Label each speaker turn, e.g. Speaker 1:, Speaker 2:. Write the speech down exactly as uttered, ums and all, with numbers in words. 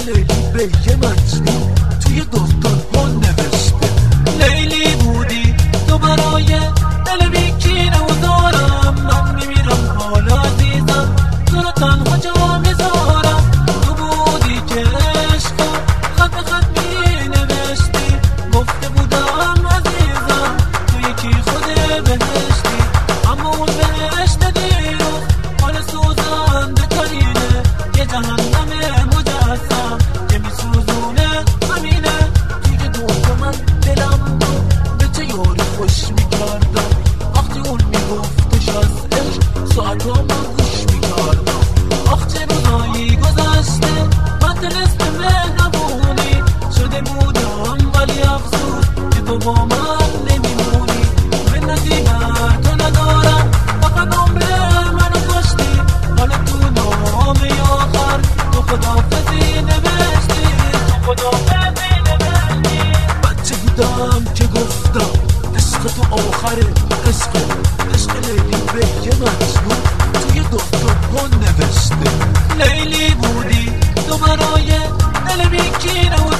Speaker 1: لیلی به یه مجنون توی دفتر ها نوشته. لیلی بودی تو برای دل بیکینه و دارم، من میمیرم حالا عزیزم تو رو تنها جا میذارم. تو بودی که عشقا خط به خط می نوشتی، گفته بودم عزیزم تو یکی خود بهشتی. اما اون بهشت دیروز حال سوزنده ترینه، یه جهنم مجسم که میسوزونه همینه. دیگه دوتا من دلم رو به چه یاری خوش میکردم، وقتی اون میگفتش از عشق ساعتا من گوش میکردم. آخ چه روزایی گذشته من دلست مهربونی شده بودم، ولی افسوس که تو با من نمیمونی. منتی بر تو ندارم فقط عمر منو کشتی، حالا تو نامه آخر تو خداحافظی نوشتی، تو خداحافظی نوشتی. بچه بودم که گفتم عشق تو آخره، عشق عشق لیلی به یه مجنون توی دفتر ها نوشته. لیلی بودی تو برای دل بیکینه و